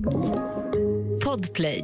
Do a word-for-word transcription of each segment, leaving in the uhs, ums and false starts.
Podplay.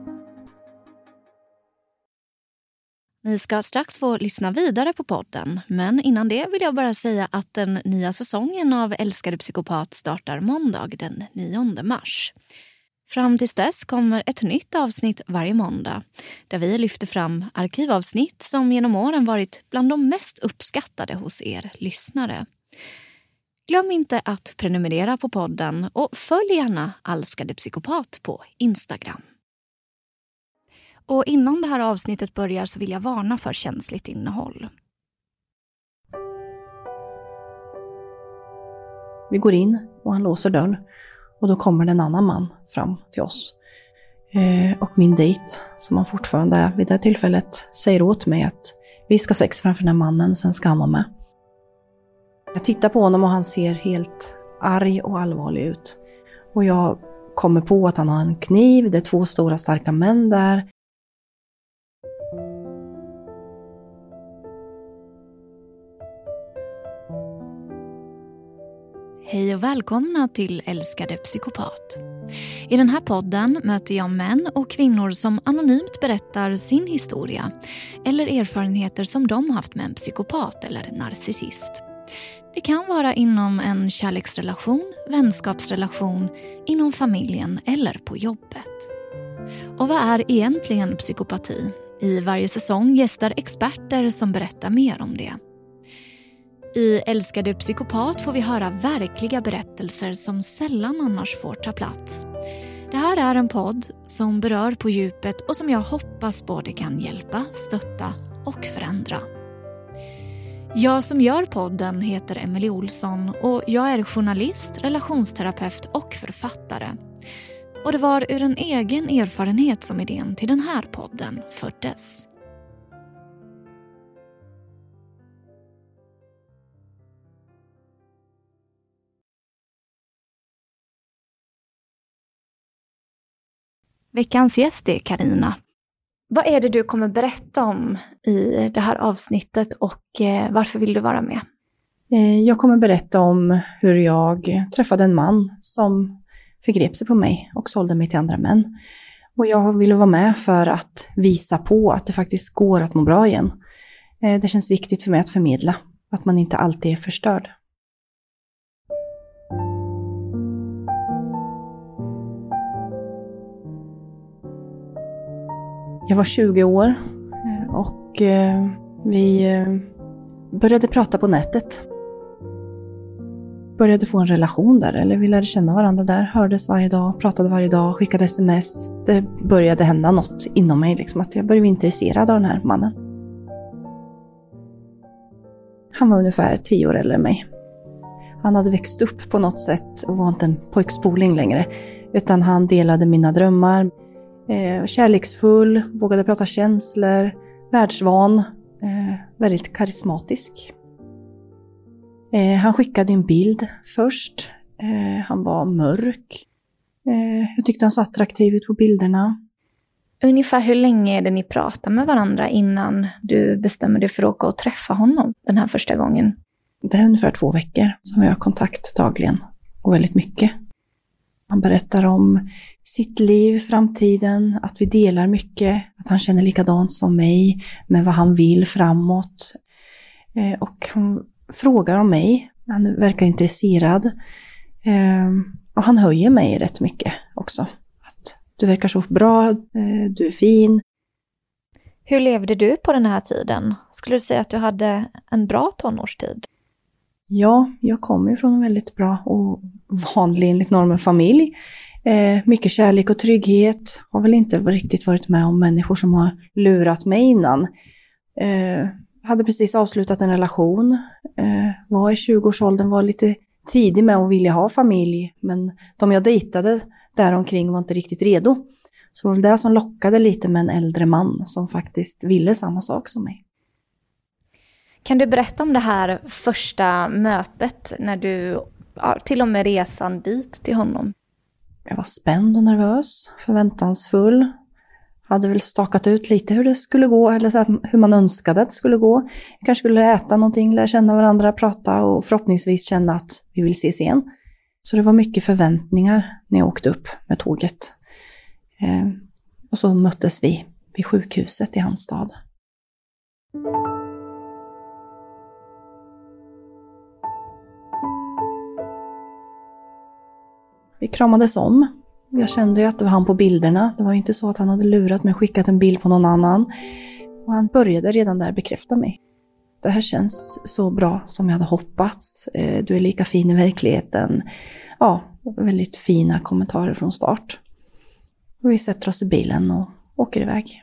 Ni ska strax få lyssna vidare på podden, men innan det vill jag bara säga att den nya säsongen av Älskade psykopat startar måndag den nionde mars. Fram tills dess kommer ett nytt avsnitt varje måndag där vi lyfter fram arkivavsnitt som genom åren varit bland de mest uppskattade hos er lyssnare. Glöm inte att prenumerera på podden och följ gärna Älskade psykopat på Instagram. Och innan det här avsnittet börjar så vill jag varna för känsligt innehåll. Vi går in och han låser dörren och då kommer det en annan man fram till oss. Eh, och min dejt, som han fortfarande är vid det tillfället, säger åt mig att vi ska sex framför den här mannen, sen ska han vara med. Jag tittar på honom och han ser helt arg och allvarlig ut. Och jag kommer på att han har en kniv, det är två stora starka män där. Hej och välkomna till Älskade psykopat. I den här podden möter jag män och kvinnor som anonymt berättar sin historia eller erfarenheter som de haft med en psykopat eller narcissist. Det kan vara inom en kärleksrelation, vänskapsrelation, inom familjen eller på jobbet. Och vad är egentligen psykopati? I varje säsong gästar experter som berättar mer om det. I Älskade psykopat får vi höra verkliga berättelser som sällan annars får ta plats. Det här är en podd som berör på djupet och som jag hoppas både kan hjälpa, stötta och förändra. Jag som gör podden heter Emelie Olsson och jag är journalist, relationsterapeut och författare. Och det var ur en egen erfarenhet som idén till den här podden föddes. Veckans gäst är Carina. Vad är det du kommer berätta om i det här avsnittet och varför vill du vara med? Jag kommer berätta om hur jag träffade en man som förgrep sig på mig och sålde mig till andra män. Och jag ville vara med för att visa på att det faktiskt går att må bra igen. Det känns viktigt för mig att förmedla att man inte alltid är förstörd. Jag var tjugo år och vi började prata på nätet. Började få en relation där, eller vi lärde känna varandra där. Hördes varje dag, pratade varje dag, skickade sms. Det började hända något inom mig, liksom att jag började bli intresserad av den här mannen. Han var ungefär tio år äldre än mig. Han hade växt upp på något sätt och var inte en pojkspoling längre. Utan han delade mina drömmar. Eh, kärleksfull, vågade prata känslor, världsvan, eh, väldigt karismatisk. Eh, han skickade en bild först. Eh, han var mörk. Eh, jag tyckte han så attraktiv ut på bilderna. Ungefär hur länge är det ni pratar med varandra innan du bestämmer dig för att åka och träffa honom den här första gången? Det är ungefär två veckor som vi har kontakt dagligen och väldigt mycket. Han berättar om sitt liv, framtiden, att vi delar mycket, att han känner likadant som mig med vad han vill framåt. Eh, och han frågar om mig, han verkar intresserad. Eh, och han höjer mig rätt mycket också. Att du verkar så bra, eh, du är fin. Hur levde du på den här tiden? Skulle du säga att du hade en bra tonårstid? Ja, jag kommer ju från en väldigt bra och vanlig enligt normen familj. Eh, mycket kärlek och trygghet. Har väl inte riktigt varit med om människor som har lurat mig innan. Eh, hade precis avslutat en relation. Eh, var i tjugoårsåldern, var lite tidig med att vilja ha familj. Men de jag dejtade däromkring var inte riktigt redo. Så det var väl det som lockade lite med en äldre man som faktiskt ville samma sak som mig. Kan du berätta om det här första mötet när du, ja, till och med resan dit till honom? Jag var spänd och nervös, förväntansfull. Hade väl stakat ut lite hur det skulle gå, eller så att, hur man önskade att det skulle gå. Jag kanske skulle äta någonting, lära känna varandra, prata och förhoppningsvis känna att vi vill ses igen. Så det var mycket förväntningar när jag åkte upp med tåget. Eh, och så möttes vi vid sjukhuset i hans stad. Vi kramades om. Jag kände ju att det var han på bilderna. Det var ju inte så att han hade lurat mig och skickat en bild på någon annan. Och han började redan där bekräfta mig. Det här känns så bra som jag hade hoppats. Du är lika fin i verkligheten. Ja, väldigt fina kommentarer från start. Och vi sätter oss i bilen och åker iväg.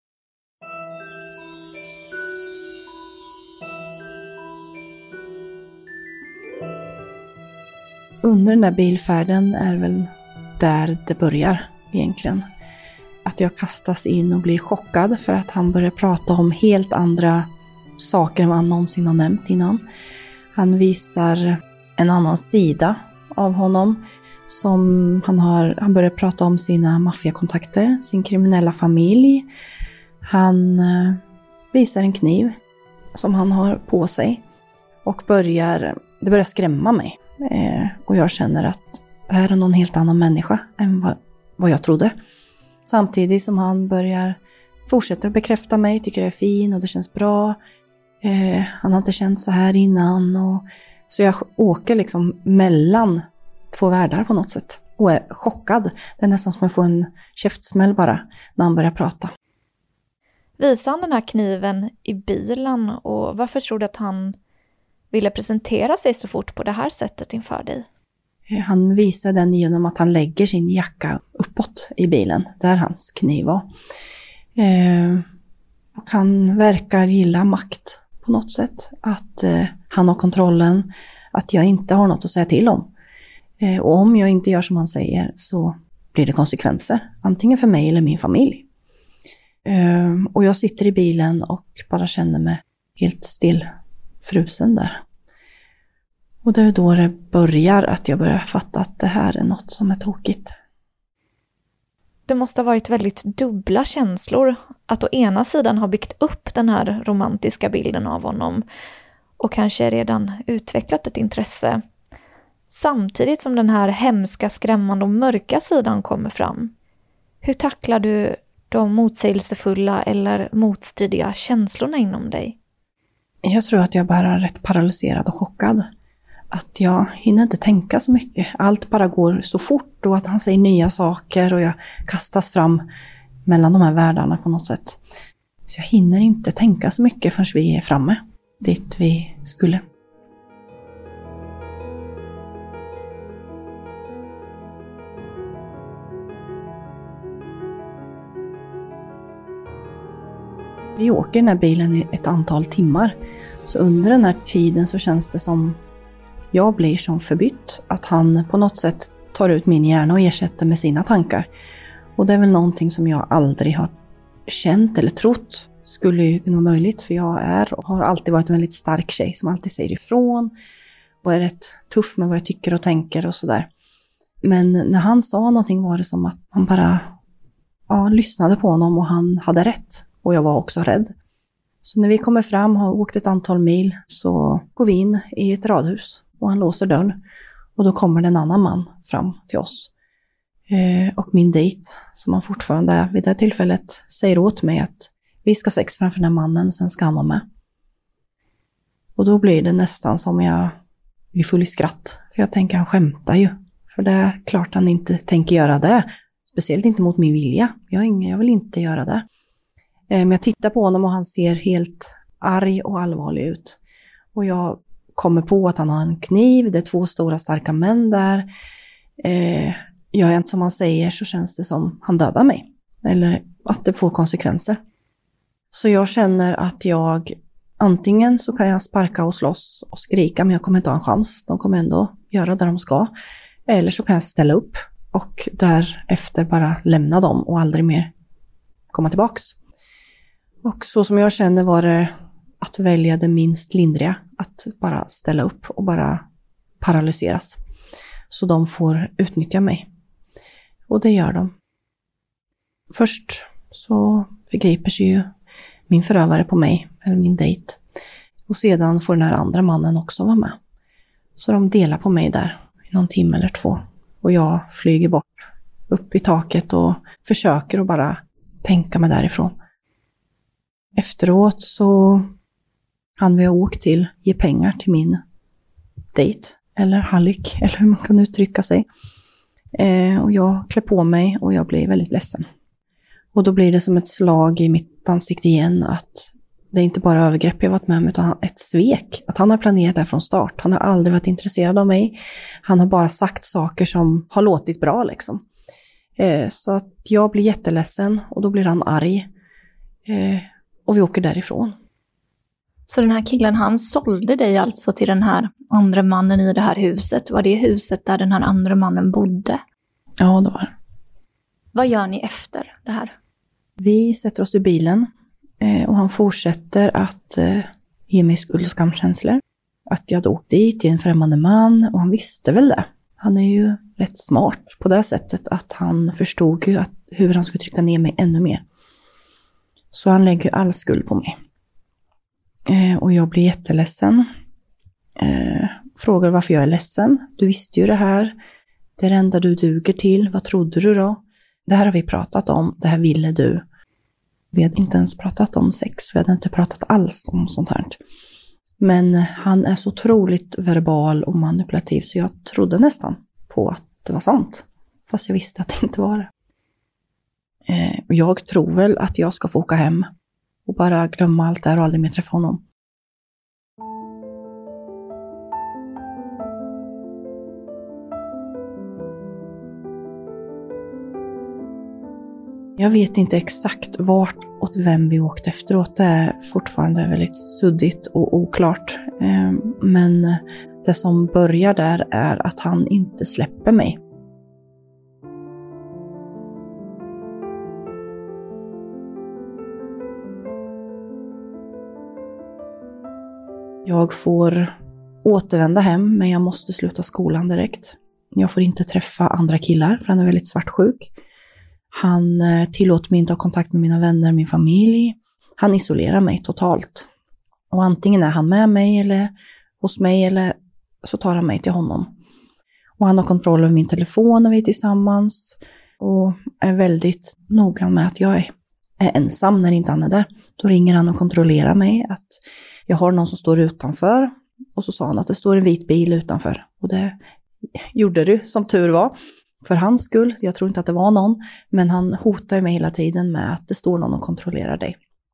Under den där bilfärden är väl där det börjar egentligen. Att jag kastas in och blir chockad för att han börjar prata om helt andra saker än vad han någonsin har nämnt innan. Han visar en annan sida av honom. Som han, har, han börjar prata om sina maffiakontakter, sin kriminella familj. Han eh, visar en kniv som han har på sig. Och börjar, det börjar skrämma mig. Eh, och jag känner att det här är någon helt annan människa än vad, vad jag trodde. Samtidigt som han börjar fortsätta att bekräfta mig, tycker jag är fin och det känns bra. Eh, han har inte känt så här innan. Och, så jag åker liksom mellan två världar på något sätt. Och är chockad. Det är nästan som att få en käftsmäll bara när han börjar prata. Visar han den här kniven i bilen och varför tror du att han ville presentera sig så fort på det här sättet inför dig? Han visar den genom att han lägger sin jacka uppåt i bilen. Där hans kniv var. Eh, och han verkar gilla makt på något sätt. Att eh, han har kontrollen. Att jag inte har något att säga till om. Eh, och om jag inte gör som han säger så blir det konsekvenser. Antingen för mig eller min familj. Eh, och jag sitter i bilen och bara känner mig helt still frusen där. Och det är då det börjar att jag börjar fatta att det här är något som är tokigt. Det måste ha varit väldigt dubbla känslor att å ena sidan ha byggt upp den här romantiska bilden av honom och kanske redan utvecklat ett intresse. Samtidigt som den här hemska, skrämmande och mörka sidan kommer fram. Hur tacklar du de motsägelsefulla eller motstridiga känslorna inom dig? Jag tror att jag bara är rätt paralyserad och chockad. Att jag hinner inte tänka så mycket. Allt bara går så fort och att han säger nya saker och jag kastas fram mellan de här världarna på något sätt. Så jag hinner inte tänka så mycket förrän vi är framme dit vi skulle. Vi åker den här bilen i ett antal timmar. Så under den här tiden så känns det som jag blir som förbytt. Att han på något sätt tar ut min hjärna och ersätter med sina tankar. Och det är väl någonting som jag aldrig har känt eller trott skulle ju vara möjligt. För jag är och har alltid varit en väldigt stark tjej som alltid säger ifrån. Och är rätt tuff med vad jag tycker och tänker och sådär. Men när han sa någonting var det som att han bara ja, lyssnade på honom och han hade rätt. Och jag var också rädd. Så när vi kommer fram och har åkt ett antal mil så går vi in i ett radhus. Och han låser dörren. Och då kommer det en annan man fram till oss. Eh, och min dejt, som han fortfarande är vid det tillfället, säger åt mig att vi ska sex framför den här mannen, sen ska han vara med. Och då blir det nästan som jag blir full i skratt. För jag tänker, han skämtar ju. För det är klart han inte tänker göra det. Speciellt inte mot min vilja. Jag, ingen, jag vill inte göra det. Eh, men jag tittar på honom och han ser helt arg och allvarlig ut. Och jag kommer på att han har en kniv. Det är två stora starka män där. Eh, gör jag inte som han säger så känns det som han dödar mig. Eller att det får konsekvenser. Så jag känner att jag antingen så kan jag sparka och slåss och skrika men jag kommer inte ha en chans. De kommer ändå göra det de ska. Eller så kan jag ställa upp och därefter bara lämna dem och aldrig mer komma tillbaks. Och så som jag känner var det att välja det minst lindriga. Att bara ställa upp och bara paralyseras. Så de får utnyttja mig. Och det gör de. Först så förgriper sig ju min förövare på mig, eller min dejt. Och sedan får den här andra mannen också vara med. Så de delar på mig där. i någon timme eller två. Och jag flyger bort upp i taket och försöker att bara tänka mig därifrån. Efteråt så hann vi åkt till, ge pengar till min dejt, eller hallick, eller hur man kan uttrycka sig. Eh, och jag klär på mig och jag blir väldigt ledsen. Och då blir det som ett slag i mitt ansikte igen att det är inte bara övergrepp jag varit med om utan ett svek. Att han har planerat det från start. Han har aldrig varit intresserad av mig. Han har bara sagt saker som har låtit bra liksom. Eh, så att jag blir jätteledsen och då blir han arg. Eh, och vi åker därifrån. Så den här killen, han sålde dig alltså till den här andra mannen i det här huset? Var det huset där den här andra mannen bodde? Ja, det var. Vad gör ni efter det här? Vi sätter oss i bilen eh, och han fortsätter att eh, ge mig skuld- och skamkänslor. Att jag hade åkt dit till en främmande man och han visste väl det. Han är ju rätt smart på det sättet att han förstod ju att, hur han skulle trycka ner mig ännu mer. Så han lägger all skuld på mig. Eh, och jag blir jätteledsen. Eh, frågar varför jag är ledsen. Du visste ju det här. Det är det enda du duger till. Vad trodde du då? Det här har vi pratat om. Det här ville du. Vi hade inte ens pratat om sex. Vi hade inte pratat alls om sånt här. Men han är så otroligt verbal och manipulativ så jag trodde nästan på att det var sant. Fast jag visste att det inte var det. Eh, jag tror väl att jag ska få åka hem och bara glömma allt där och aldrig mer träffa honom. Jag vet inte exakt vart och vem vi åkte efteråt. Det är fortfarande väldigt suddigt och oklart. Men det som börjar där är att han inte släpper mig. Jag får återvända hem, men jag måste sluta skolan direkt. Jag får inte träffa andra killar, för han är väldigt svartsjuk. Han tillåter mig inte ha kontakt med mina vänner, min familj. Han isolerar mig totalt. Och antingen är han med mig eller hos mig eller så tar han mig till honom. Och han har kontroll över min telefon när vi är tillsammans. Och är väldigt noggrann med att jag är, är ensam när inte han är där. Då ringer han och kontrollerar mig att jag har någon som står utanför. Och så sa han att det står en vit bil utanför. Och det gjorde det som tur var. För hans skull, jag tror inte att det var någon. Men han hotar mig hela tiden med att det står någon och kontrollerar dig.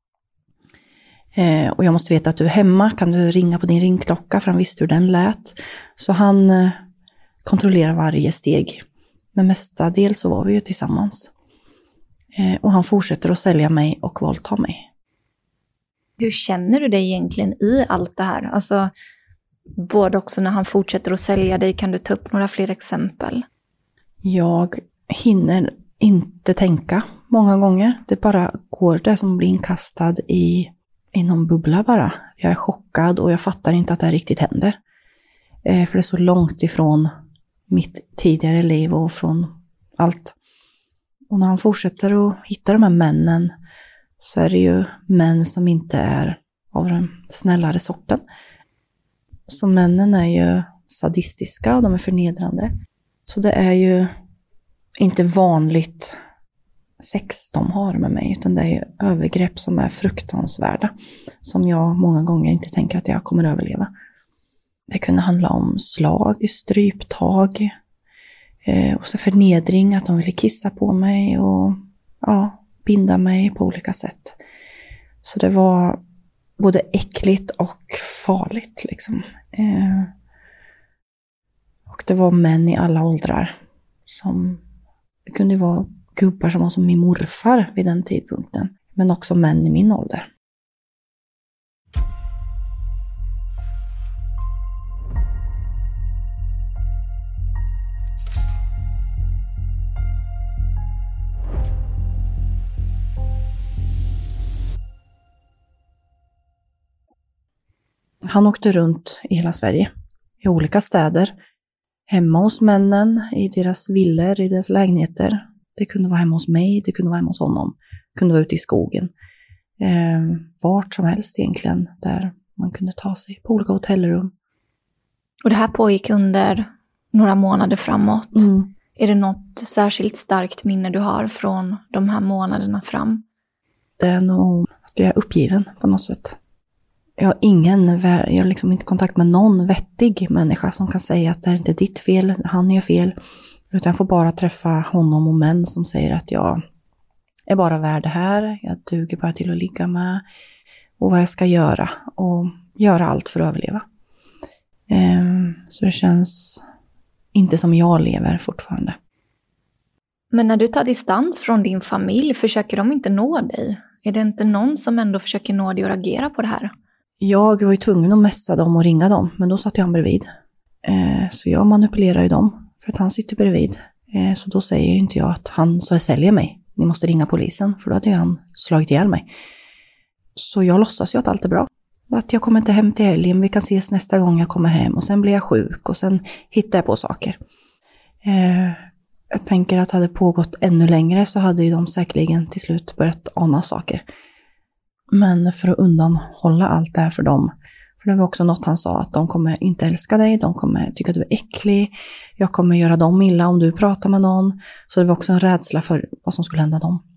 Eh, och jag måste veta att du är hemma. Kan du ringa på din ringklocka? För han visste hur den lät. Så han eh, kontrollerar varje steg. Men mestadels så var vi ju tillsammans. Eh, och han fortsätter att sälja mig och våldta mig. Hur känner du dig egentligen i allt det här? Alltså, både också när han fortsätter att sälja dig, kan du ta upp några fler exempel? Jag hinner inte tänka många gånger. Det bara går det som blir inkastad i, i någon bubbla bara. Jag är chockad och jag fattar inte att det här riktigt händer. Eh, för det är så långt ifrån mitt tidigare liv och från allt. Och när han fortsätter att hitta de här männen så är det ju män som inte är av den snällare sorten. Så männen är ju sadistiska och de är förnedrande. Så det är ju inte vanligt sex de har med mig, utan det är ju övergrepp som är fruktansvärda. Som jag många gånger inte tänker att jag kommer att överleva. Det kunde handla om slag, stryptag eh, och så förnedring, att de ville kissa på mig och ja, binda mig på olika sätt. Så det var både äckligt och farligt liksom. Eh, och det var män i alla åldrar. Som, det kunde vara gubbar som var som min morfar vid den tidpunkten. Men också män i min ålder. Han åkte runt i hela Sverige, i olika städer. Hemma hos männen, i deras villor, i deras lägenheter. Det kunde vara hemma hos mig, det kunde vara hemma hos honom. Det kunde vara ute i skogen. Eh, vart som helst egentligen, där man kunde ta sig på olika hotellrum. Och det här pågick under några månader framåt. Mm. Är det något särskilt starkt minne du har från de här månaderna fram? Det är nog att jag är uppgiven på något sätt. Jag har ingen, jag har liksom inte kontakt med någon vettig människa som kan säga att det är inte ditt fel, han gör fel. Utan jag får bara träffa honom och män som säger att jag är bara värd det här. Jag duger bara till att ligga med. Och vad jag ska göra. Och göra allt för att överleva. Um, så det känns inte som jag lever fortfarande. Men när du tar distans från din familj, försöker de inte nå dig? Är det inte någon som ändå försöker nå dig och reagera på det här? Jag var ju tvungen att mässa dem och ringa dem. Men då satt jag bredvid. Uh, så jag manipulerar ju dem. För att han sitter bredvid. Uh, så då säger ju inte jag att han så säljer mig. Ni måste ringa polisen. För då hade ju han slagit ihjäl mig. Så jag låtsas ju att allt är bra. Att jag kommer inte hem till helgen, vi kan ses nästa gång jag kommer hem. Och sen blir jag sjuk och sen hittar jag på saker. Eh, jag tänker att hade det pågått ännu längre så hade ju de säkerligen till slut börjat ana saker. Men för att undanhålla allt det här för dem. För det var också något han sa, att de kommer inte älska dig, de kommer tycka att du är äcklig. Jag kommer göra dem illa om du pratar med någon. Så det var också en rädsla för vad som skulle hända dem.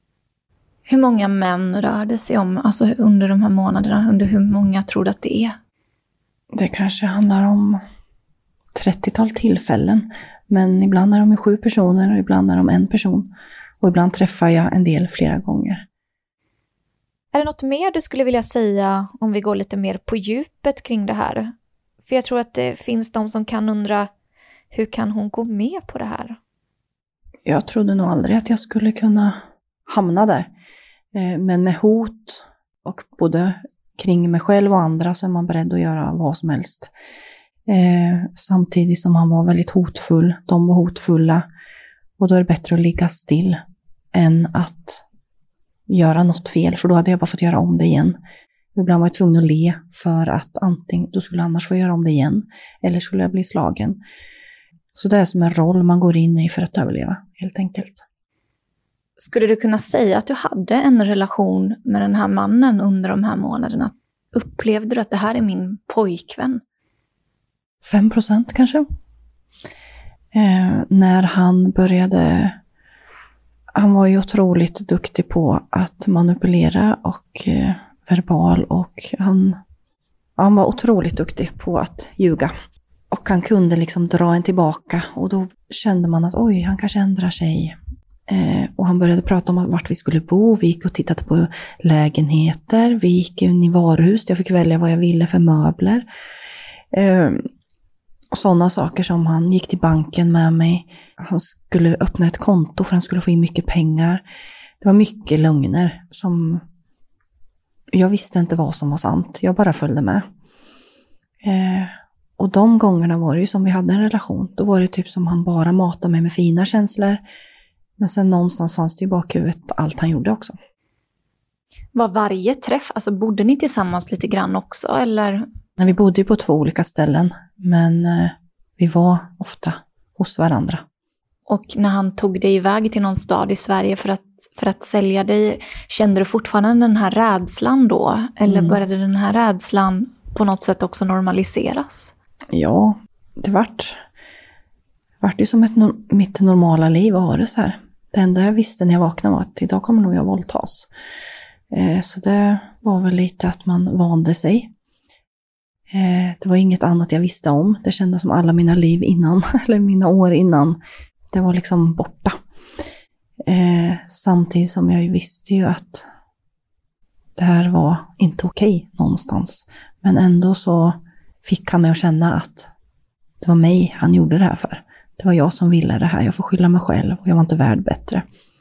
Hur många män rör det sig om alltså under de här månaderna? Under hur många tror du att det är? Det kanske handlar om trettiotal tillfällen. Men ibland är de sju personer och ibland är de en person. Och ibland träffar jag en del flera gånger. Är det något mer du skulle vilja säga om vi går lite mer på djupet kring det här? För jag tror att det finns de som kan undra, hur kan hon gå med på det här? Jag trodde nog aldrig att jag skulle kunna hamna där. Men med hot och både kring mig själv och andra så är man beredd att göra vad som helst. Eh, samtidigt som han var väldigt hotfull. De var hotfulla. Och då är det bättre att ligga still än att göra något fel. För då hade jag bara fått göra om det igen. Ibland var jag tvungen att le för att antingen då skulle annars få göra om det igen. Eller skulle jag bli slagen. Så det är som en roll man går in i för att överleva helt enkelt. Skulle du kunna säga att du hade en relation med den här mannen under de här månaderna? Upplevde du att det här är min pojkvän? Fem procent kanske. Eh, när han började... Han var ju otroligt duktig på att manipulera och eh, verbal. Och han, han var otroligt duktig på att ljuga. Och han kunde liksom dra en tillbaka. Och då kände man att oj, han kanske ändrar sig. Eh, och han började prata om vart vi skulle bo. Vi gick och tittade på lägenheter. Vi gick in i varuhus. Jag fick välja vad jag ville för möbler. Eh, och sådana saker som han gick till banken med mig. Han skulle öppna ett konto för han skulle få in mycket pengar. Det var mycket lögner som... Jag visste inte vad som var sant. Jag bara följde med. Eh, och de gångerna var det ju som vi hade en relation. Då var det typ som han bara matade mig med fina känslor. Men sen någonstans fanns det ju bakhuvudet allt han gjorde också. Var varje träff, alltså bodde ni tillsammans lite grann också eller? Nej, vi bodde ju på två olika ställen. Men eh, vi var ofta hos varandra. Och när han tog dig iväg till någon stad i Sverige för att, för att sälja dig, kände du fortfarande den här rädslan då? Eller mm. började den här rädslan på något sätt också normaliseras? Ja, det vart, vart ju som ett, mitt normala liv att ha det så här. Det enda jag visste när jag vaknade var att idag kommer nog jag våldtas. Eh, så det var väl lite att man vande sig. Eh, det var inget annat jag visste om. Det kändes som alla mina liv innan, eller mina år innan. Det var liksom borta. Eh, samtidigt som jag visste ju att det här var inte okej någonstans. Men ändå så fick han mig att känna att det var mig han gjorde det här för. Det var jag som ville det här. Jag får skylla mig själv och jag var inte värd bättre.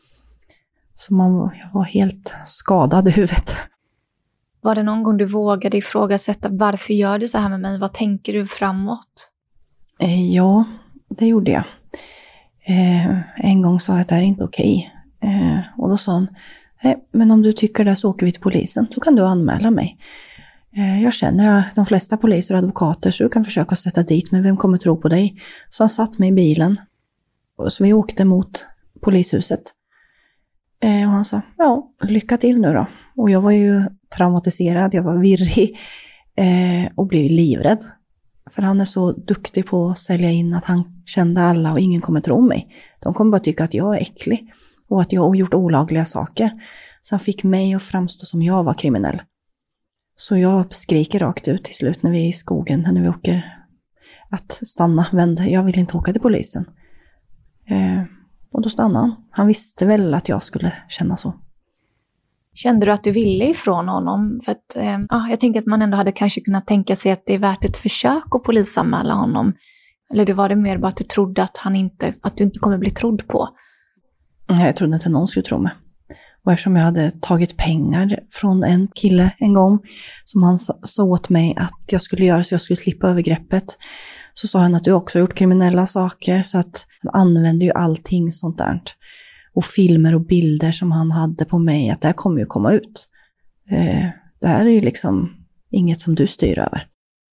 Så man, jag var helt skadad i huvudet. Var det någon gång du vågade ifrågasätta varför gör du så här med mig? Vad tänker du framåt? Eh, ja, det gjorde jag. Eh, en gång sa jag att det här är inte okej. Eh, och då sa han, nej, men om du tycker det så åker vi till polisen. Så kan du anmäla mig. Eh, jag känner de flesta poliser och advokater så du kan försöka sätta dit. Men vem kommer tro på dig? Så han satt mig i bilen. Och så vi åkte mot polishuset. Eh, och han sa, ja, lycka till nu då. Och jag var ju traumatiserad, jag var virrig. Eh, och blev livrädd. För han är så duktig på att sälja in att han kände alla och ingen kommer tro mig. De kommer bara tycka att jag är äcklig och att jag har gjort olagliga saker. Så han fick mig att framstå som jag var kriminell. Så jag skriker rakt ut till slut när vi är i skogen, när vi åker, att stanna, vänd. Jag vill inte åka till polisen. Eh, och då stannade han. Han visste väl att jag skulle känna så. Kände du att du ville ifrån honom? För att, eh, ja, jag tänker att man ändå hade kanske kunnat tänka sig att det är värt ett försök att polisanmäla honom. Eller det var det mer bara att du trodde att, han inte, att du inte kommer bli trodd på? Jag trodde inte någon skulle tro mig. Och eftersom jag hade tagit pengar från en kille en gång som han sa åt mig att jag skulle göra så jag skulle slippa övergreppet, så sa han att du också har gjort kriminella saker, så att han använde ju allting sånt där. Och filmer och bilder som han hade på mig, att det här kommer ju komma ut. Eh, det här är ju liksom inget som du styr över.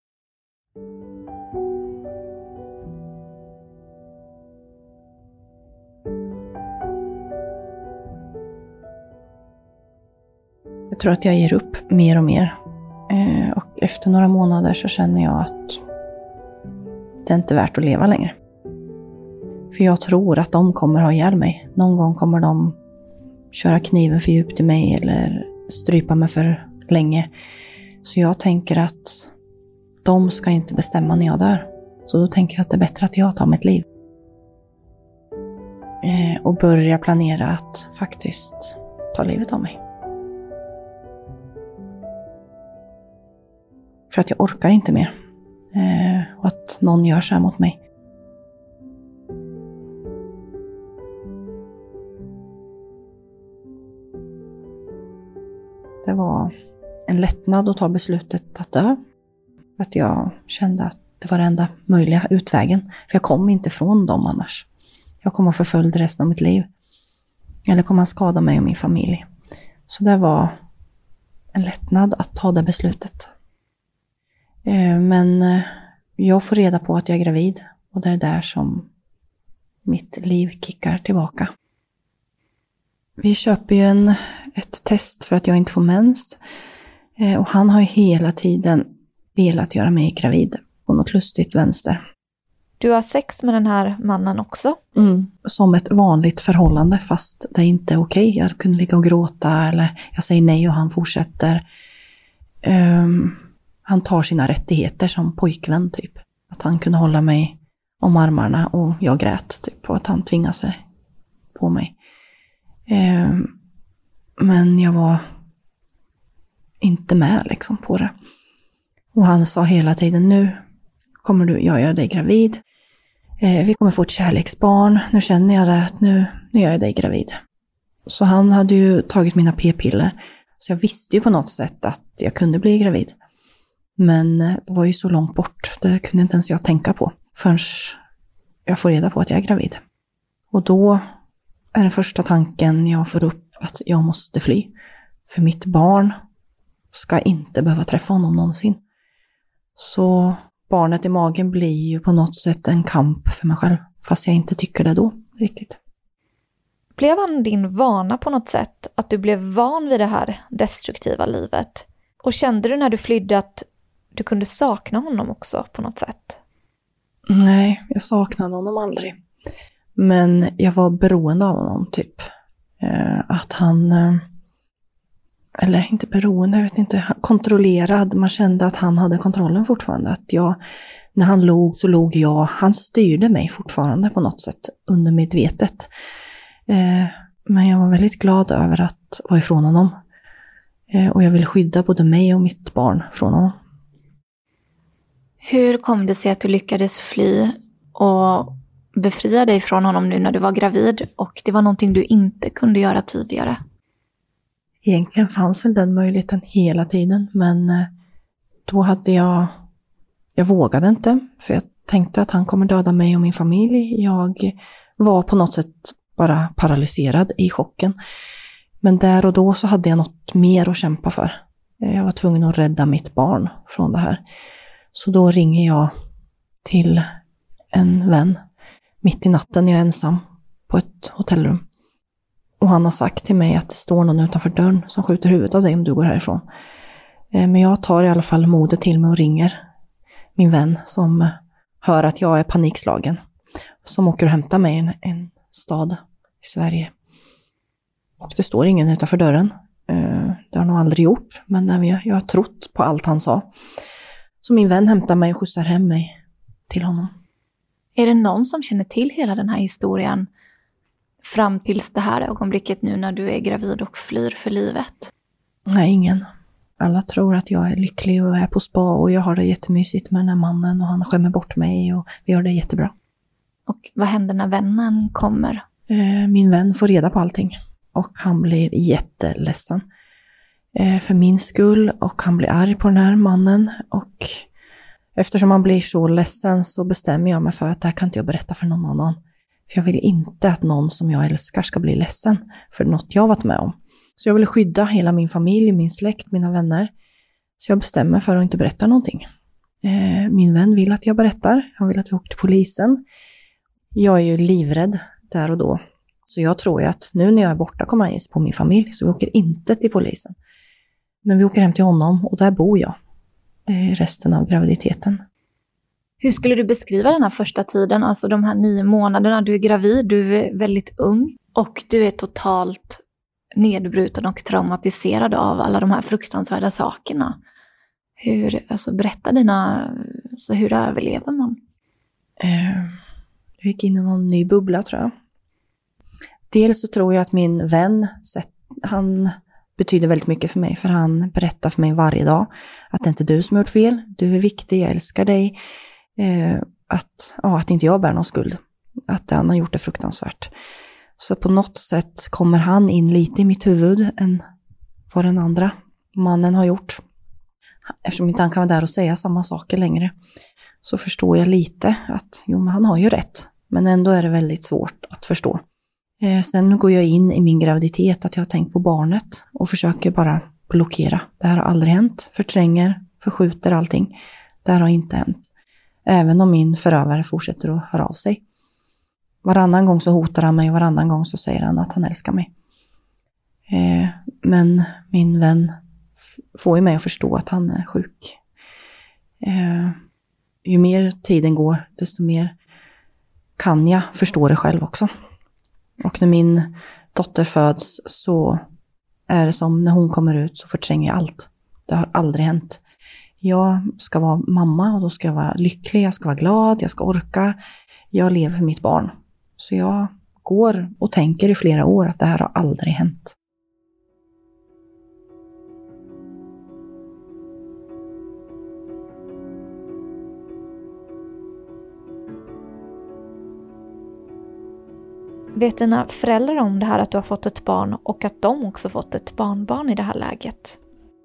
Jag tror att jag ger upp mer och mer. Eh, och efter några månader så känner jag att det är inte värt att leva längre. För jag tror att de kommer ha ihjäl mig. Någon gång kommer de köra kniven för djupt i mig eller strypa mig för länge. Så jag tänker att de ska inte bestämma när jag dör. Så då tänker jag att det är bättre att jag tar mitt liv. Eh, och börjar planera att faktiskt ta livet av mig. För att jag orkar inte mer. Eh, och att någon gör så här mot mig. Det var en lättnad att ta beslutet att dö. Att jag kände att det var den enda möjliga utvägen. För jag kom inte från dem annars. Jag kommer att förfölja resten av mitt liv. Eller kommer att skada mig och min familj. Så det var en lättnad att ta det beslutet. Men jag får reda på att jag är gravid. Och det är där som mitt liv kickar tillbaka. Vi köper ju en, ett test för att jag inte får mens. Och han har ju hela tiden velat göra mig gravid. På något lustigt vänster. Du har sex med den här mannen också? Mm, som ett vanligt förhållande, fast det är inte okej. Okay. Jag kunde ligga och gråta eller jag säger nej och han fortsätter. Um, han tar sina rättigheter som pojkvän typ. Att han kunde hålla mig om armarna och jag grät typ. Och att han tvingade sig på mig. Um, men jag var inte med liksom på det. Och han sa hela tiden, nu kommer du, jag gör dig gravid. Eh, vi kommer få ett kärleksbarn. Nu känner jag det att nu, nu gör jag dig gravid. Så han hade ju tagit mina p-piller. Så jag visste ju på något sätt att jag kunde bli gravid. Men det var ju så långt bort. Det kunde inte ens jag tänka på. Förrän jag får reda på att jag är gravid. Och då är den första tanken jag får upp att jag måste fly. För mitt barn ska inte behöva träffa honom någonsin. Så barnet i magen blir ju på något sätt en kamp för mig själv. Fast jag inte tycker det då riktigt. Blev han din vana på något sätt? Att du blev van vid det här destruktiva livet? Och kände du när du flydde att du kunde sakna honom också på något sätt? Nej, jag saknade honom aldrig. Men jag var beroende av honom typ. Eh, att han... Eh, eller inte beroende, jag vet inte, kontrollerad. Man kände att han hade kontrollen fortfarande. Att jag, när han log så log jag. Han styrde mig fortfarande på något sätt under medvetet. Eh, men jag var väldigt glad över att vara ifrån honom. Eh, och jag ville skydda både mig och mitt barn från honom. Hur kom det sig att du lyckades fly och befria dig från honom nu när du var gravid? Och det var någonting du inte kunde göra tidigare? Egentligen fanns väl den möjligheten hela tiden, men då hade jag, jag vågade inte, för jag tänkte att han kommer döda mig och min familj. Jag var på något sätt bara paralyserad i chocken. Men där och då så hade jag något mer att kämpa för. Jag var tvungen att rädda mitt barn från det här. Så då ringer jag till en vän mitt i natten, jag är ensam på ett hotellrum. Och han har sagt till mig att det står någon utanför dörren som skjuter huvudet av dig om du går härifrån. Men jag tar i alla fall modet till mig och ringer. min vän som hör att jag är panikslagen. Som åker och hämtar mig i en, en stad i Sverige. Och det står ingen utanför dörren. Det har nog aldrig gjort, men jag, jag har trott på allt han sa. Så min vän hämtar mig och skjutsar hem mig till honom. Är det någon som känner till hela den här historien fram tills det här ögonblicket nu när du är gravid och flyr för livet? Nej, ingen. Alla tror att jag är lycklig och är på spa och jag har det jättemysigt med den här mannen och han skämmer bort mig och vi har det jättebra. Och vad händer när vännen kommer? Min vän får reda på allting och han blir jätteledsen för min skull och han blir arg på den här mannen och eftersom han blir så ledsen så bestämmer jag mig för att det här kan inte jag berätta för någon annan. För jag vill inte att någon som jag älskar ska bli ledsen för något jag varit med om. Så jag vill skydda hela min familj, min släkt, mina vänner. Så jag bestämmer för att inte berätta någonting. Min vän vill att jag berättar. Han vill att vi åker till polisen. Jag är ju livrädd där och då. Så jag tror ju att nu när jag är borta kommer han ge sig på min familj. Så vi åker inte till polisen. Men vi åker hem till honom och där bor jag resten av graviditeten. Hur skulle du beskriva den här första tiden? Alltså de här nio månaderna. Du är gravid, du är väldigt ung. Och du är totalt nedbruten och traumatiserad av alla de här fruktansvärda sakerna. Hur, alltså berätta dina, så hur överlever man? Jag gick in i någon ny bubbla tror jag. Dels så tror jag att min vän, han betyder väldigt mycket för mig. För han berättar för mig varje dag att det inte är du som har gjort fel. Du är viktig, jag älskar dig. Att, ja, att inte jag bär någon skuld. Att han har gjort det fruktansvärt. Så på något sätt kommer han in lite i mitt huvud än vad den andra mannen har gjort. Eftersom inte han kan vara där och säga samma saker längre. Så förstår jag lite att jo, men han har ju rätt. Men ändå är det väldigt svårt att förstå. Eh, sen går jag in i min graviditet att jag har tänkt på barnet. Och försöker bara blockera. Det här har aldrig hänt. Förtränger, förskjuter allting. Det här har inte hänt. Även om min förövare fortsätter att höra av sig. Varannan gång så hotar han mig och varannan gång så säger han att han älskar mig. Eh, men min vän f- får ju mig att förstå att han är sjuk. Eh, ju mer tiden går desto mer kan jag förstå det själv också. Och när min dotter föds så är det som när hon kommer ut så förtränger jag allt. Det har aldrig hänt. Jag ska vara mamma och då ska jag vara lycklig, jag ska vara glad, jag ska orka. Jag lever för mitt barn. Så jag går och tänker i flera år att det här har aldrig hänt. Vet dina föräldrar om det här att du har fått ett barn och att de också fått ett barnbarn i det här läget?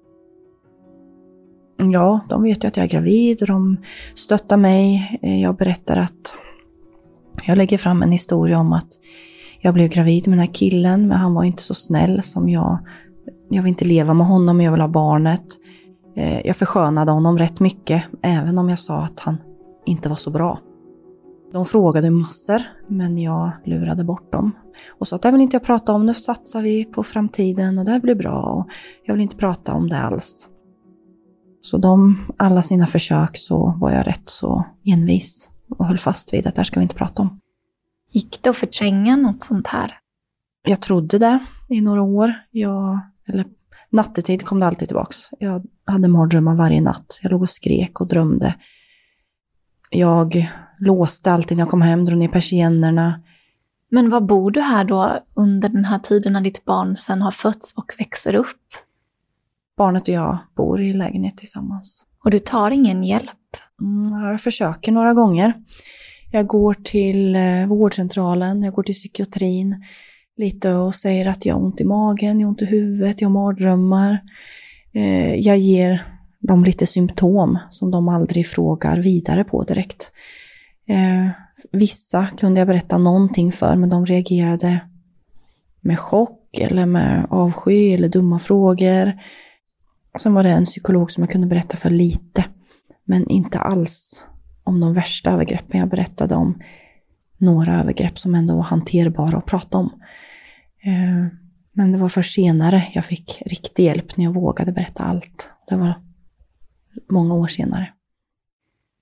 Ja, de vet ju att jag är gravid och de stöttar mig. Jag berättar att jag lägger fram en historia om att jag blev gravid med den här killen, men han var inte så snäll som jag. Jag vill inte leva med honom, jag vill ha barnet. Jag förskönade honom rätt mycket, även om jag sa att han inte var så bra. De frågade massor, men jag lurade bort dem. Och sa att det vill inte jag prata om, nu satsar vi på framtiden och det här blir bra. Och jag vill inte prata om det alls. Så de, alla sina försök så var jag rätt så envis. Och höll fast vid att det här ska vi inte prata om. Gick det att förtränga något sånt här? Jag trodde det i några år. Jag, eller nattetid kom det alltid tillbaks. Jag hade mardrömmar varje natt. Jag låg och skrek och drömde. Jag låste alltid när jag kom hem, drog ner persiennerna. Men var bor du här då under den här tiden när ditt barn sen har fötts och växer upp? Barnet och jag bor i lägenhet tillsammans. Och du tar ingen hjälp? Mm, jag försöker några gånger. Jag går till eh, vårdcentralen, jag går till psykiatrin lite och säger att jag har ont i magen, jag har ont i huvudet, jag har mardrömmar. Eh, jag ger dem lite symptom som de aldrig frågar vidare på direkt. Eh, vissa kunde jag berätta någonting för, men de reagerade med chock eller med avsky eller dumma frågor. Sen var det en psykolog som jag kunde berätta för lite, men inte alls om de värsta övergreppen. Jag berättade om några övergrepp som ändå var hanterbara att prata om. Eh, men det var för senare jag fick riktig hjälp när jag vågade berätta allt. Det var många år senare.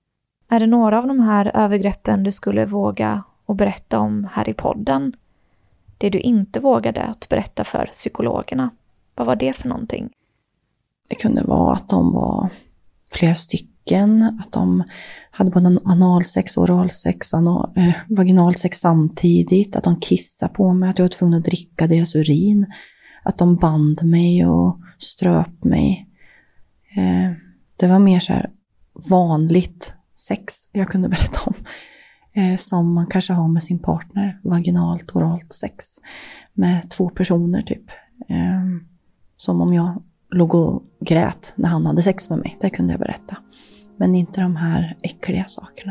Är det några av de här övergreppen du skulle våga att berätta om här i podden? Det du inte vågade att berätta för psykologerna, vad var det för någonting? Det kunde vara att de var flera stycken, att de hade både analsex, oralsex och anal, eh, vaginalsex samtidigt, att de kissade på mig, att jag var tvungen att dricka deras urin, att de band mig och ströp mig. Eh, det var mer så här vanligt sex jag kunde berätta om, eh, som man kanske har med sin partner, vaginalt, oralt sex med två personer typ. Eh, som om jag låg och grät när han hade sex med mig, det kunde jag berätta. Men inte de här äckliga sakerna.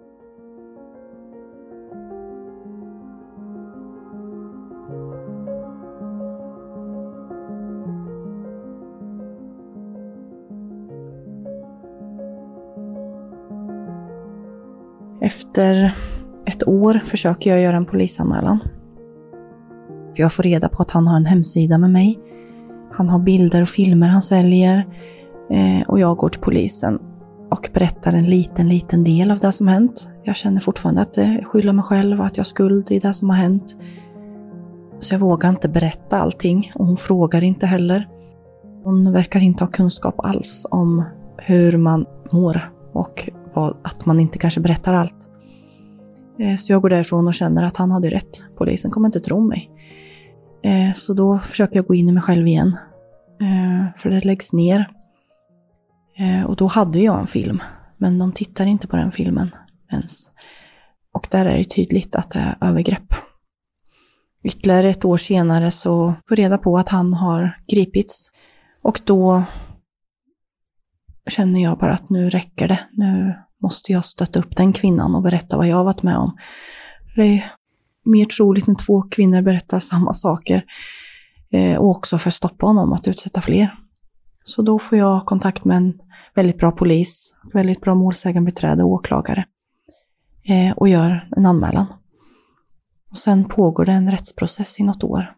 Efter ett år försöker jag göra en polisanmälan. Jag får reda på att han har en hemsida med mig. Han har bilder och filmer han säljer. Eh, och jag går till polisen och berättar en liten, liten del av det som hänt. Jag känner fortfarande att jag skyller mig själv och att jag har skuld i det som har hänt. Så jag vågar inte berätta allting. Och hon frågar inte heller. Hon verkar inte ha kunskap alls om hur man mår. Och vad, att man inte kanske berättar allt. Eh, så jag går därifrån och känner att han hade rätt. Polisen kommer inte tro mig. Eh, så då försöker jag gå in i mig själv igen. Eh, för det läggs ner. Eh, och då hade jag en film. Men de tittar inte på den filmen ens. Och där är det tydligt att det är övergrepp. Ytterligare ett år senare så får jag reda på att han har gripits. Och då känner jag bara att nu räcker det. Nu måste jag stötta upp den kvinnan och berätta vad jag har varit med om. Det är mer troligt när två kvinnor berättar samma saker. Eh, och också för att stoppa honom att utsätta fler. Så då får jag kontakt med en väldigt bra polis, väldigt bra målsägandebiträde och åklagare. Eh, och gör en anmälan. Och sen pågår det en rättsprocess i något år.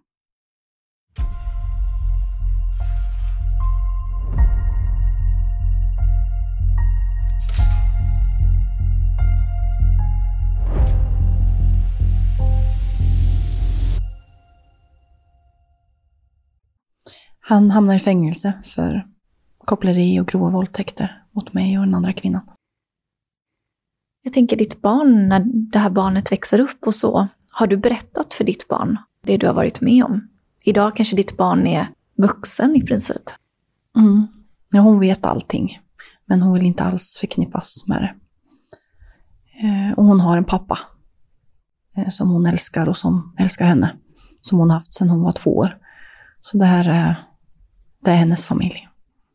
Han hamnar i fängelse för koppleri och grova våldtäkter mot mig och den andra kvinnan. Jag tänker ditt barn, när det här barnet växer upp och så, har du berättat för ditt barn det du har varit med om? Idag kanske ditt barn är vuxen i princip. Mm. Ja, hon vet allting, men hon vill inte alls förknippas med det. Eh, och hon har en pappa eh, som hon älskar och som älskar henne. Som hon har haft sedan hon var två år. Så det här är, det är hennes familj.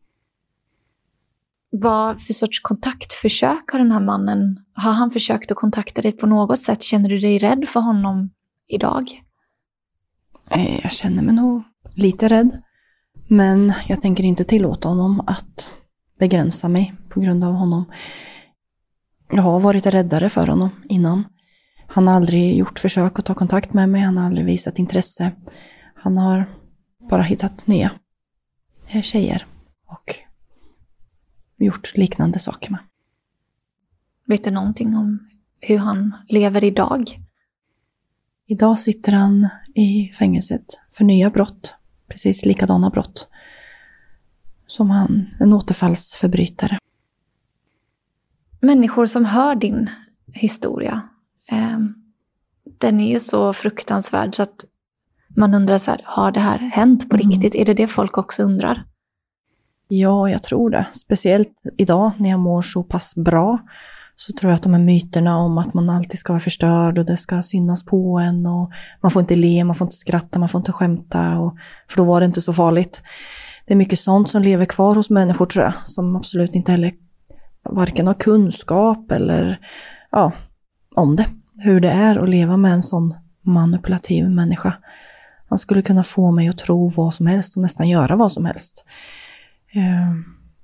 Vad för sorts kontaktförsök har den här mannen? Har han försökt att kontakta dig på något sätt? Känner du dig rädd för honom idag? Jag känner mig nog lite rädd. Men jag tänker inte tillåta honom att begränsa mig på grund av honom. Jag har varit räddare för honom innan. Han har aldrig gjort försök att ta kontakt med mig. Han har aldrig visat intresse. Han har bara hittat nya tjejer och gjort liknande saker med. Vet du någonting om hur han lever idag? Idag sitter han i fängelset för nya brott. Precis likadana brott. Som han, en återfallsförbrytare. Människor som hör din historia. Eh, den är ju så fruktansvärd så att man undrar så här, har det här hänt på mm. riktigt? Är det det folk också undrar? Ja, jag tror det. Speciellt idag när jag mår så pass bra så tror jag att de här myterna om att man alltid ska vara förstörd och det ska synas på en och man får inte le, man får inte skratta, man får inte skämta och, för då var det inte så farligt. Det är mycket sånt som lever kvar hos människor tror jag som absolut inte heller varken har kunskap eller ja, om det. Hur det är att leva med en sån manipulativ människa. Han skulle kunna få mig att tro vad som helst och nästan göra vad som helst. Eh,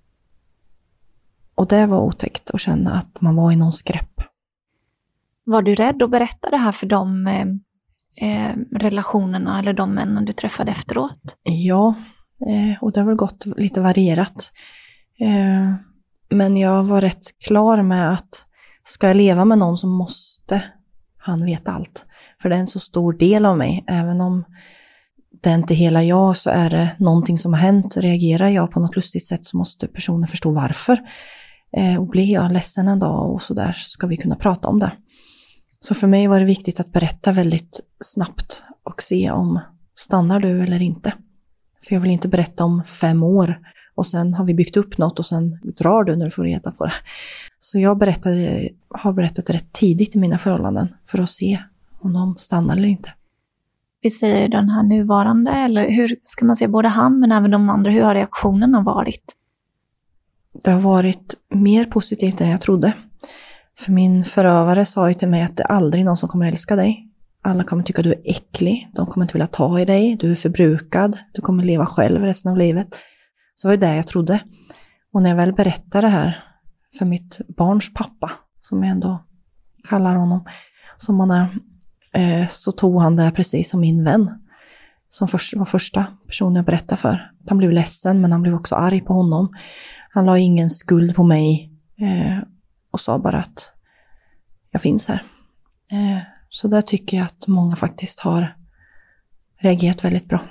och det var otäckt att känna att man var i någons grepp. Var du rädd att berätta det här för de eh, eh, relationerna eller de männen du träffade efteråt? Ja, eh, och det har väl gått lite varierat. Eh, men jag var rätt klar med att ska jag leva med någon så måste han veta allt. För det är en så stor del av mig. Även om det är inte hela jag, så är det någonting som har hänt. Reagerar jag på något lustigt sätt så måste personen förstå varför. Eh, och blir jag ledsen en dag och så där, så ska vi kunna prata om det. Så för mig var det viktigt att berätta väldigt snabbt och se om stannar du eller inte. För jag vill inte berätta om fem år och sen har vi byggt upp något och sen drar du när du får reda på det. Så jag berättade, har berättat rätt tidigt i mina förhållanden för att se om de stannar eller inte. Vi säger den här nuvarande, eller hur ska man säga, både han men även de andra, hur har reaktionerna varit? Det har varit mer positivt än jag trodde. För min förövare sa ju till mig att det är aldrig någon som kommer älska dig. Alla kommer tycka du är äcklig. De kommer inte vilja ta i dig. Du är förbrukad. Du kommer leva själv resten av livet. Så var det det jag trodde. Och när jag väl berättade det här för mitt barns pappa, som jag ändå kallar honom, som han är, eh, så tog han det precis som min vän. Som först, var första personen jag berättade för. Han blev ledsen, men han blev också arg på honom. Han la ingen skuld på mig eh, och sa bara att jag finns här. Eh, så där tycker jag att många faktiskt har reagerat väldigt bra.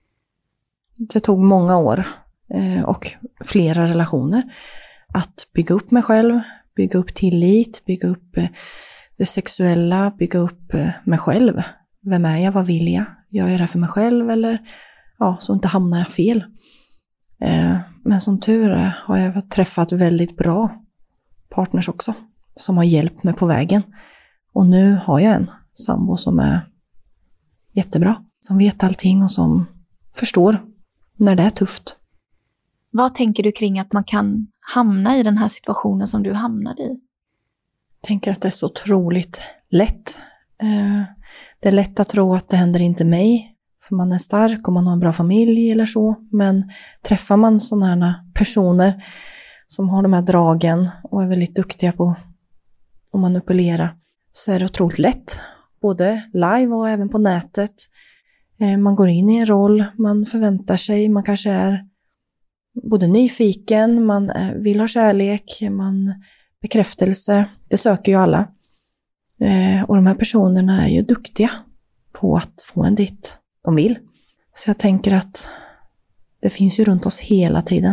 Det tog många år eh, och flera relationer att bygga upp mig själv, bygga upp tillit, bygga upp eh, det sexuella, bygga upp eh, mig själv. Vem är jag? Vad vill jag? Gör jag det för mig själv eller ja, så inte hamnar jag fel. Eh, men som tur är har jag träffat väldigt bra partners också som har hjälpt mig på vägen. Och nu har jag en sambo som är jättebra. Som vet allting och som förstår när det är tufft. Vad tänker du kring att man kan hamna i den här situationen som du hamnade i? Jag tänker att det är så otroligt lätt. Eh, det är lätt att tro att det händer inte mig. För man är stark och man har en bra familj eller så. Men träffar man sådana här personer som har de här dragen och är väldigt duktiga på att manipulera, så är det otroligt lätt. Både live och även på nätet. Man går in i en roll, man förväntar sig, man kanske är både nyfiken, man vill ha kärlek, man bekräftelse. Det söker ju alla. Och de här personerna är ju duktiga på att få en dit de vill. Så jag tänker att det finns ju runt oss hela tiden.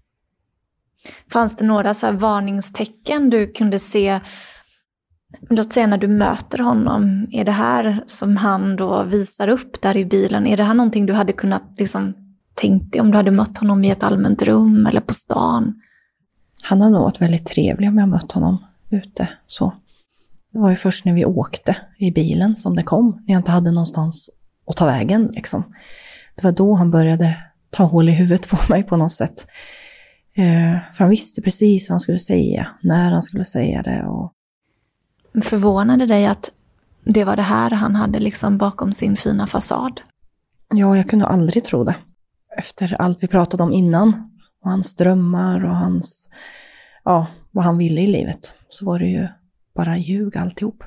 Fanns det några så här varningstecken du kunde se, låt säga när du möter honom? Är det här som han då visar upp där i bilen? Är det här någonting du hade kunnat liksom tänkt dig om du hade mött honom i ett allmänt rum eller på stan? Han har nog varit väldigt trevlig om jag mött honom ute. Så. Det var ju först när vi åkte i bilen som det kom. När jag inte hade någonstans att ta vägen. Liksom. Det var då han började ta hål i huvudet på mig på något sätt. Eh, för han visste precis vad han skulle säga. När han skulle säga det. Och... Förvånade dig att det var det här han hade liksom bakom sin fina fasad? Ja, jag kunde aldrig tro det. Efter allt vi pratade om innan. Och hans drömmar och hans... Ja, vad han ville i livet. Så var det ju bara ljug alltihop.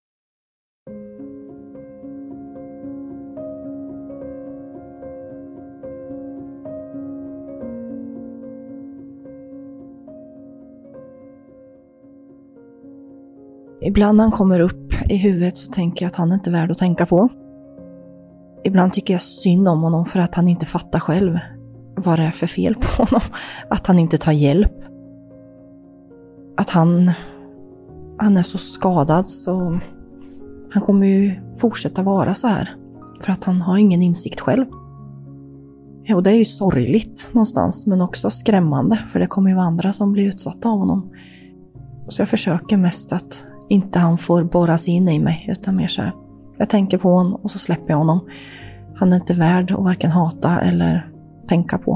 Ibland när han kommer upp i huvudet så tänker jag att han inte är värd att tänka på. Ibland tycker jag synd om honom för att han inte fattar själv vad det är för fel på honom. Att han inte tar hjälp. Att han, han är så skadad så han kommer ju fortsätta vara så här. För att han har ingen insikt själv. Och det är ju sorgligt någonstans men också skrämmande. För det kommer ju andra som blir utsatta av honom. Så jag försöker mest att inte han får borra sig in i mig utan mer så här. Jag tänker på honom och så släpper jag honom. Han är inte värd att varken hata eller tänka på.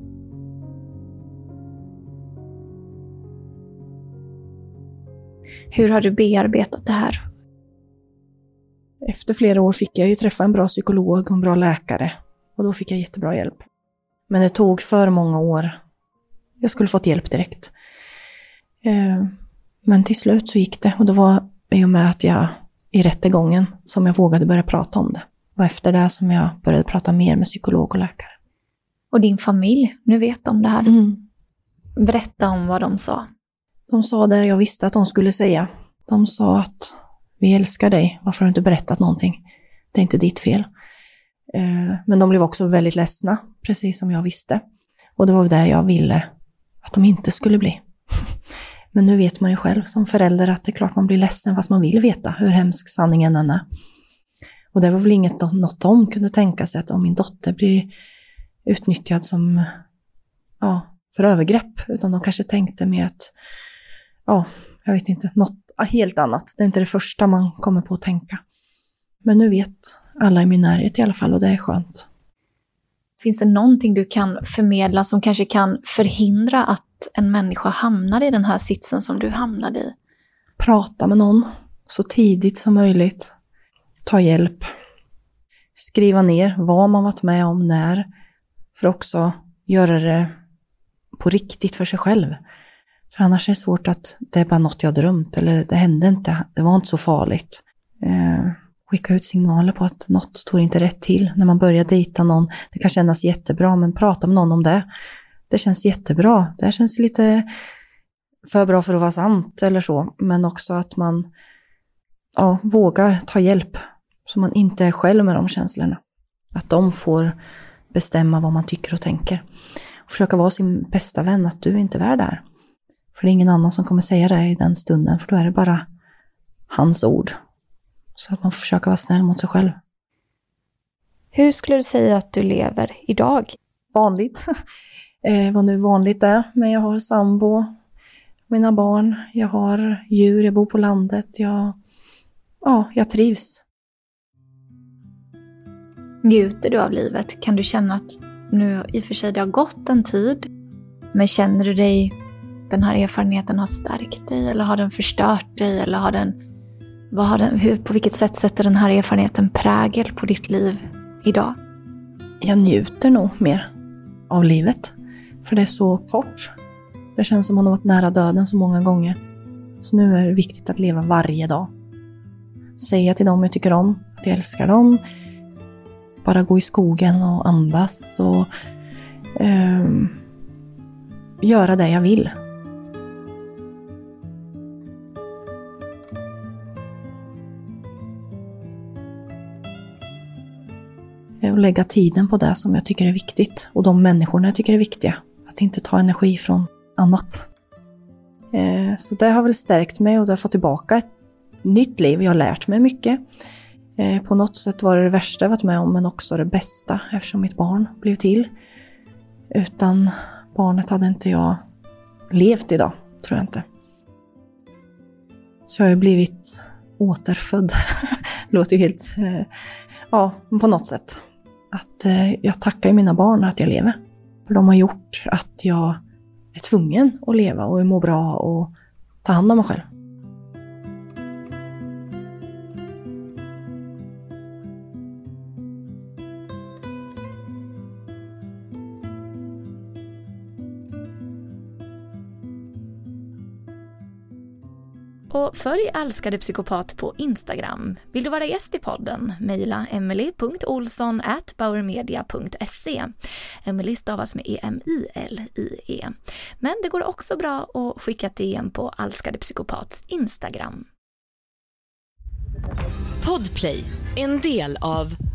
Hur har du bearbetat det här? Efter flera år fick jag ju träffa en bra psykolog och en bra läkare. Och då fick jag jättebra hjälp. Men det tog för många år. Jag skulle fått hjälp direkt. Eh, men till slut så gick det. Och det var i och med att jag i rättegången som jag vågade börja prata om det. Och efter det som jag började prata mer med psykolog och läkare. Och din familj, nu vet de det här. Mm. Berätta om vad de sa. De sa det jag visste att de skulle säga. De sa att vi älskar dig, varför har du inte berättat någonting? Det är inte ditt fel. Men de blev också väldigt ledsna, precis som jag visste. Och det var det jag ville att de inte skulle bli. Men nu vet man ju själv som förälder att det är klart man blir ledsen fast man vill veta hur hemsk sanningen än är. Och det var väl inget något de kunde tänka sig, att om min dotter blir utnyttjad som, ja, för övergrepp. Utan de kanske tänkte mer att, ja, jag vet inte, något helt annat. Det är inte det första man kommer på att tänka. Men nu vet alla i min närhet i alla fall, och det är skönt. Finns det någonting du kan förmedla som kanske kan förhindra att en människa hamnar i den här sitsen som du hamnade i? Prata med någon så tidigt som möjligt. Ta hjälp. Skriva ner vad man varit med om när. För också göra det på riktigt för sig själv. För annars är det svårt att det är bara något jag drömt. Eller det hände inte. Det var inte så farligt. Eh, skicka ut signaler på att något står inte rätt till. När man börjar dejta någon. Det kan kännas jättebra. Men prata med någon om det. Det känns jättebra. Det känns lite för bra för att vara sant. Eller så. Men också att man ja, vågar ta hjälp. Så man inte är själv med de känslorna. Att de får bestämma vad man tycker och tänker. Och försöka vara sin bästa vän. Att du inte är värd där. För det är ingen annan som kommer säga det i den stunden. För då är det bara hans ord. Så att man får försöka vara snäll mot sig själv. Hur skulle du säga att du lever idag? Vanligt. eh, vad nu vanligt är. Men jag har sambo. Mina barn. Jag har djur. Jag bor på landet. Jag, ja, jag trivs. Njuter du av livet? Kan du känna att nu i och för sig det har gått en tid. Men känner du dig, den här erfarenheten har stärkt dig? Eller har den förstört dig? Eller har den, vad har den hur, på vilket sätt sätter den här erfarenheten prägel på ditt liv idag? Jag njuter nog mer av livet. För det är så kort. Det känns som man har varit nära döden så många gånger. Så nu är det viktigt att leva varje dag. Säga till dem jag tycker om. Att jag älskar dem. Bara gå i skogen och andas. Och eh, göra det jag vill. Och lägga tiden på det som jag tycker är viktigt. Och de människorna jag tycker är viktiga. Att inte ta energi från annat. Eh, så det har väl stärkt mig och det har fått tillbaka ett nytt liv. Jag har lärt mig mycket. Eh, på något sätt var det det värsta jag varit med om, men också det bästa. Eftersom mitt barn blev till. Utan barnet hade inte jag levt idag, tror jag inte. Så jag har ju blivit återfödd. Det låter ju helt... Eh, ja, på något sätt. Att eh, jag tackar mina barn att jag lever. För de har gjort att jag är tvungen att leva och må bra och ta hand om mig själv. Och följ Älskade Psykopat på Instagram. Vill du vara gäst i podden? Mejla emily punkt olsson at bauermedia punkt se. Emily stavas med E M I L I E. Men det går också bra att skicka ett D M på Älskade Psykopats Instagram. Podplay, en del av